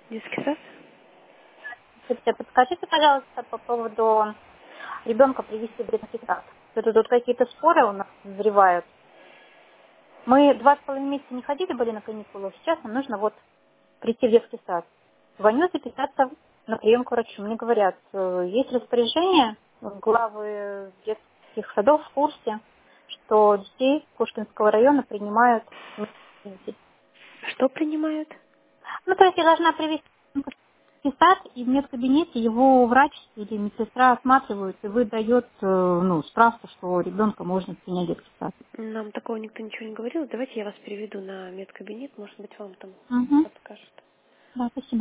Детский сад? Слушайте, подскажите, пожалуйста, по поводу ребенка привести в детский сад. Тут какие-то споры у нас назревают. Мы 2,5 месяца не ходили, были на каникулах. Сейчас нам нужно вот прийти в детский сад. Звоню записаться на прием к врачу. Мне говорят, есть распоряжение главы детских садов в курсе, что детей Пушкинского района принимают. Что принимают? Ну, то есть я должна привести ребенка в детский сад, и в медкабинете его врач или медсестра осматривают и выдает справку, что ребенка можно принять в детский сад. Нам такого никто ничего не говорил. Давайте я вас переведу на медкабинет. Может быть, вам там Угу. подскажут. Да, спасибо.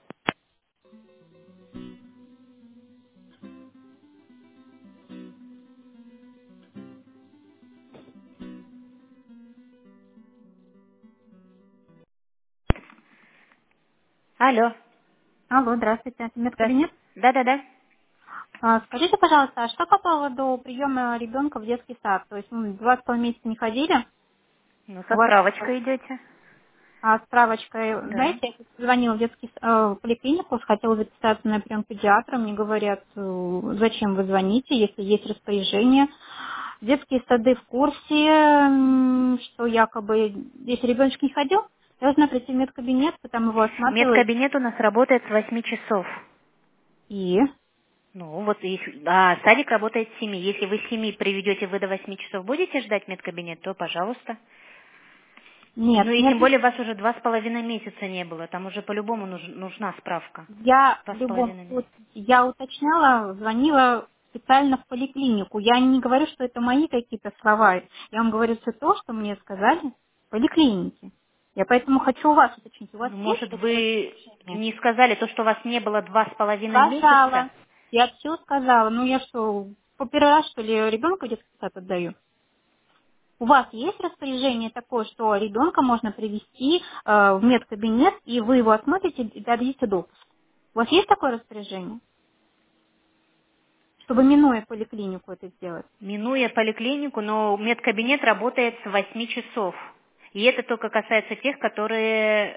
Алло. Алло, здравствуйте, это Да. медкабинет. Да-да-да. Скажите, пожалуйста, а что по поводу приема ребенка в детский сад? То есть мы 2,5 месяца не ходили. Ну, У со вас справочкой идете. справочкой, Да. знаете, я звонила в в поликлинику, хотела записаться на прием к педиатру. Мне говорят, зачем вы звоните, если есть распоряжение. Детские сады в курсе, что якобы, если ребеночек не ходил, должна прийти в медкабинет, потом его осматривают. Медкабинет у нас работает с 8 часов. И Ну, вот, садик работает с 7. Если вы с 7 приведете, вы до 8 часов будете ждать медкабинет, то пожалуйста. нет, Ну и нет, тем более вас уже 2,5 месяца не было. Там уже по-любому нужна справка. я Два в с любом половиной месяца. случае, я уточняла, звонила специально в поликлинику. Я не говорю, что это мои какие-то слова. Я вам говорю все то, что мне сказали в поликлинике. Я поэтому хочу у вас уточнить. У вас Ну, есть может, такое вы распоряжение? не сказали то, что у вас не было 2,5 месяца? Сказала. Я все сказала. Ну я что, по первый раз, что ли, ребенка в детский сад отдаю? У вас есть распоряжение такое, что ребенка можно привести в медкабинет, и вы его осмотрите и дадите допуск? У вас есть такое распоряжение? Чтобы, минуя поликлинику, это сделать. Минуя поликлинику, но медкабинет работает с 8 часов. И это только касается тех, которые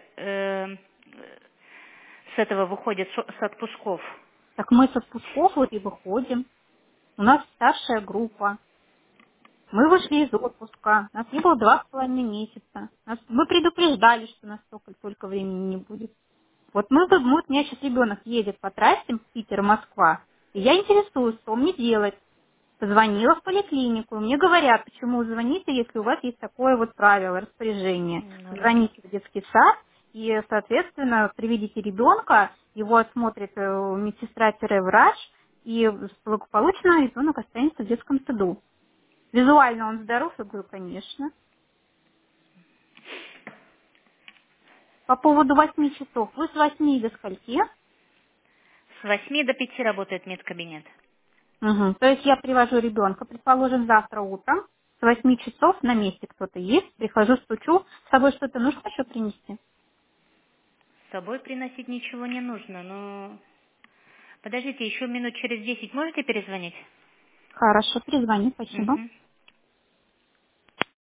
с этого выходят, с отпусков. Так мы с отпусков вот и выходим. У нас старшая группа. Мы вышли из отпуска. Нас не было 2,5 месяца. Мы предупреждали, что нас только времени не будет. Вот у меня сейчас ребенок едет по трассе Питер-Москва, и я интересуюсь, что мне делать. Позвонила в поликлинику, мне говорят, почему вы звоните, если у вас есть такое вот правило, распоряжение. Ну да. Звоните в детский сад и, соответственно, приведите ребенка, его осмотрит медсестра-врач, и благополучно ребенок останется в детском саду. Визуально он здоров, я говорю, конечно. По поводу 8 часов. Вы с 8 до скольки? С 8 до 5 работает медкабинет. Мгм. То есть я привожу ребенка, предположим, завтра утром, с 8 часов на месте кто-то есть, прихожу, стучу, с собой что-то нужно еще принести? С собой приносить ничего не нужно, но... Подождите, еще минут через 10 можете перезвонить? Хорошо, перезвони, спасибо. Угу.